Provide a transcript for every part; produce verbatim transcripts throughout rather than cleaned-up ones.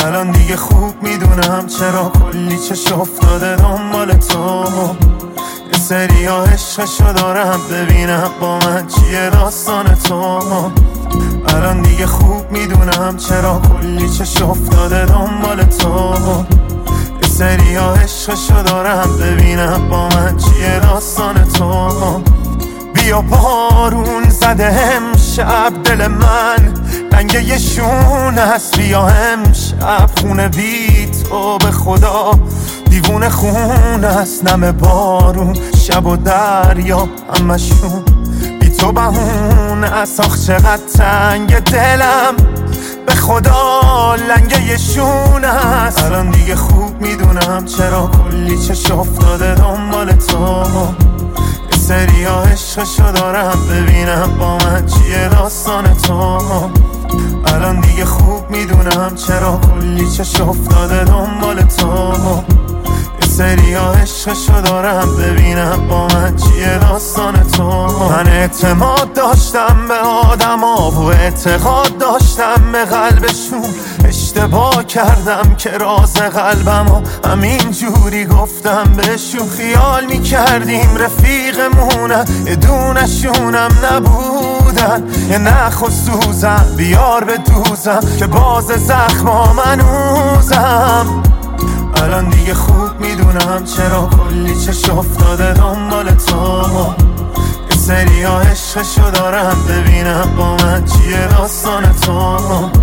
الان دیگه خوب میدونم چرا کلی چش افتاده دنبال تو. یه سری ها عشقشو دارم ببینم با من چیه داستان تو. الان دیگه خوب میدونم چرا کلی چش افتاده دنبال تو. یه سری ها عشقشو دارم ببینم با من چیه داستان تو. بیا بارون زده امشب دل من رنگ یه شون هست، بیا امشب خونه بی تو به خدا دیوونه خون است. نم بارون شب و دریا همشون بی تو بهونه است. آخ چقدر تنگ دلم به خدا لنگه یه شون است. الان دیگه خوب میدونم چرا کلی چش افتاده دنبال تو. یه سری ها عشقشو دارم ببینم با من چیه داستان تو. الان دیگه خوب میدونم چرا کلی چش افتاده دنبال تو. یه سری ها عشقشو دارم ببینم با من چیه داستان تو. من اعتماد داشتم به آدم ها و اعتقاد داشتم به قلبشون. اشتباه کردم که راز قلبم ها همین جوری گفتم بهشون. خیال میکردیم رفیقمونن یه دونشونم نبودن. یه نخ و سوزم بیار به دوزم که باز زخما منوزم. الان دیگه خوب میدونم چرا کلی چش افتاده دنبال تو. یه سری ها عشقشو دارم ببینم با من چیه داستان تو.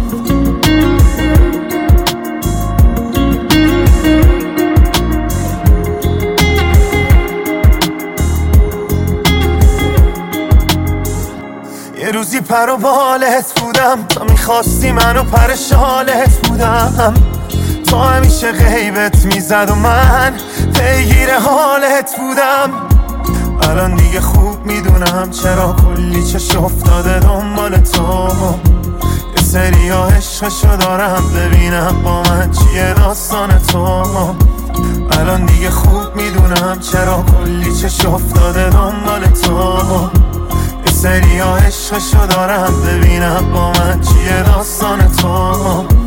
یه روزی پر و بالت بودم تا میخواستی منو پر شالت بودم. تو همیشه غیبت میزد و من پیگیر حالت بودم. الان دیگه خوب میدونم چرا کلی چش افتاده دنبال تو. یه سری ها عشقشو دارم ببینم با من چیه داستان تو. الان دیگه خوب میدونم چرا کلی چش افتاده دنبال تو. یه سری ها عشقشو دارم ببینم با من چیه داستان تو.